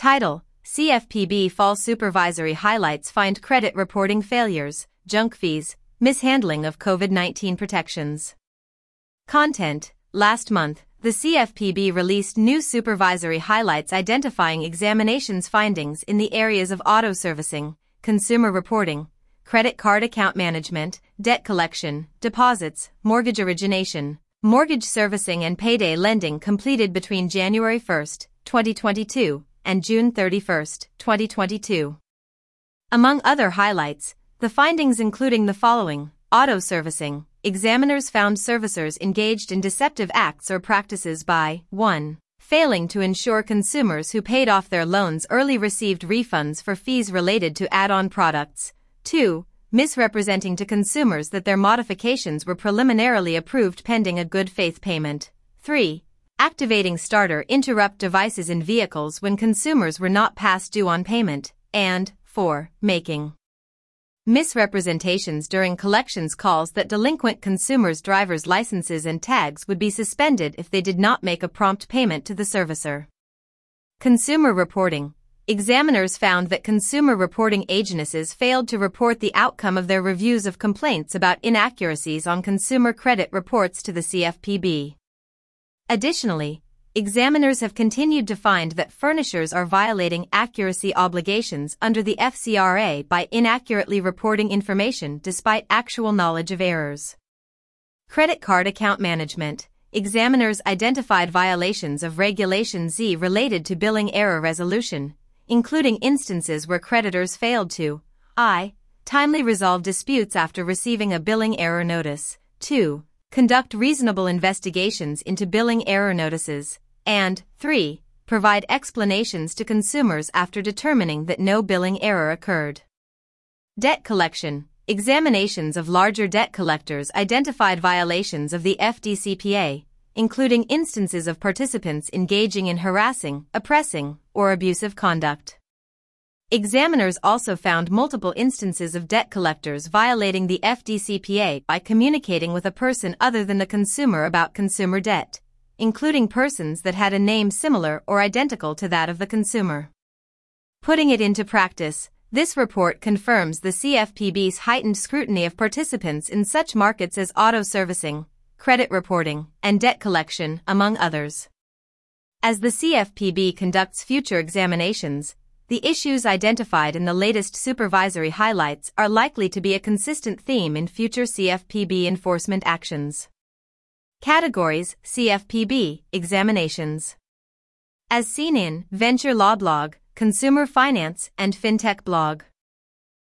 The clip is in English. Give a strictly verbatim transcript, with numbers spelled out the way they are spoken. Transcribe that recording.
Title: C F P B Fall Supervisory Highlights Find Credit Reporting Failures, Junk Fees, Mishandling of COVID nineteen Protections. Content: Last month, the C F P B released new supervisory highlights identifying examinations findings in the areas of auto servicing, consumer reporting, credit card account management, debt collection, deposits, mortgage origination, mortgage servicing and payday lending completed between January first, twenty twenty-two, and June thirty-first, twenty twenty-two. Among other highlights, the findings including the following: auto servicing. Examiners found servicers engaged in deceptive acts or practices by one Failing to ensure consumers who paid off their loans early received refunds for fees related to add-on products, two Misrepresenting to consumers that their modifications were preliminarily approved pending a good faith payment, three Activating starter interrupt devices in vehicles when consumers were not past due on payment, and four Making misrepresentations during collections calls that delinquent consumers' driver's licenses and tags would be suspended if they did not make a prompt payment to the servicer. Consumer reporting. Examiners found that consumer reporting agencies failed to report the outcome of their reviews of complaints about inaccuracies on consumer credit reports to the C F P B. Additionally, examiners have continued to find that furnishers are violating accuracy obligations under the F C R A by inaccurately reporting information despite actual knowledge of errors. Credit card account management. Examiners identified violations of Regulation Z related to billing error resolution, including instances where creditors failed to one Timely resolve disputes after receiving a billing error notice, two Conduct reasonable investigations into billing error notices, and three Provide explanations to consumers after determining that no billing error occurred. Debt collection. Examinations of larger debt collectors identified violations of the F D C P A, including instances of participants engaging in harassing, oppressing, or abusive conduct. Examiners also found multiple instances of debt collectors violating the F D C P A by communicating with a person other than the consumer about consumer debt, including persons that had a name similar or identical to that of the consumer. Putting it into practice, this report confirms the C F P B's heightened scrutiny of participants in such markets as auto servicing, credit reporting, and debt collection, among others. As the C F P B conducts future examinations, the issues identified in the latest supervisory highlights are likely to be a consistent theme in future C F P B enforcement actions. Categories: C F P B examinations. As seen in Venture Law Blog, Consumer Finance, and FinTech Blog.